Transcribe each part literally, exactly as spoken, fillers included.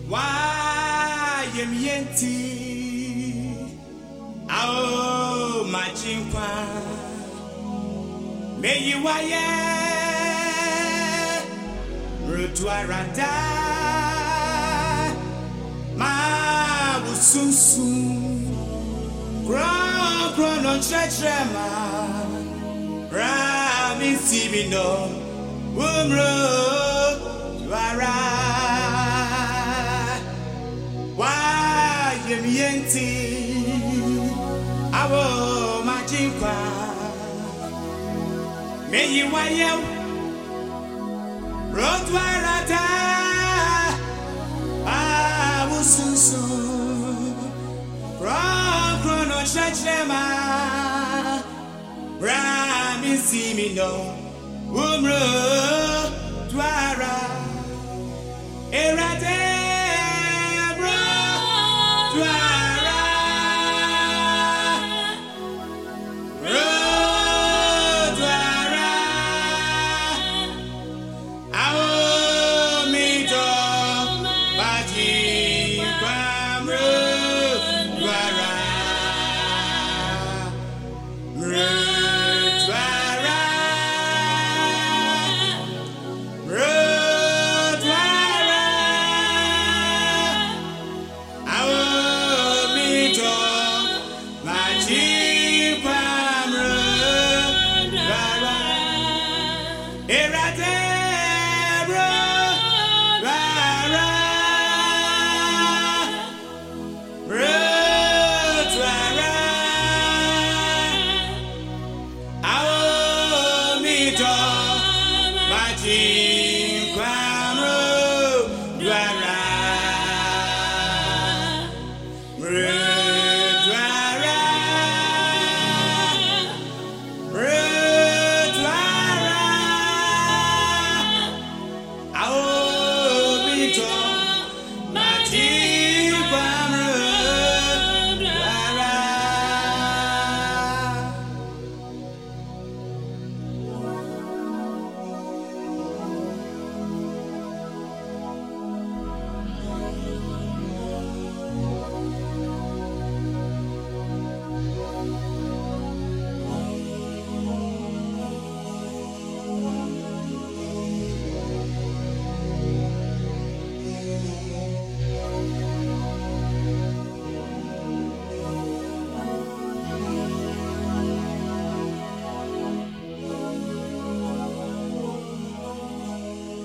Why am yenti? Ao machinkwa. May you wire Rutwarada Ma Wusunsun Grand Grand on Chachama Rami Sibino Umro Dwara Why am yenti Awo machinkwa May you wire Rotwarata Abusunsu Kron Krono Shachlema Rami Simino Umro Dwara Erate Bro Dwara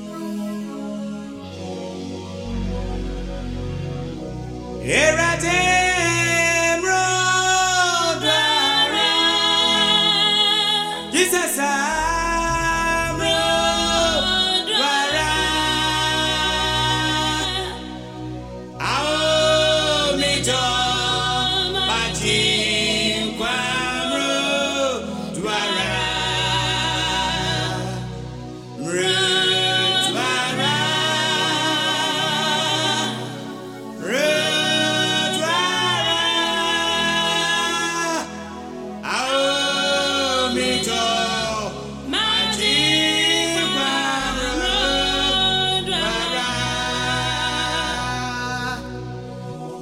Erate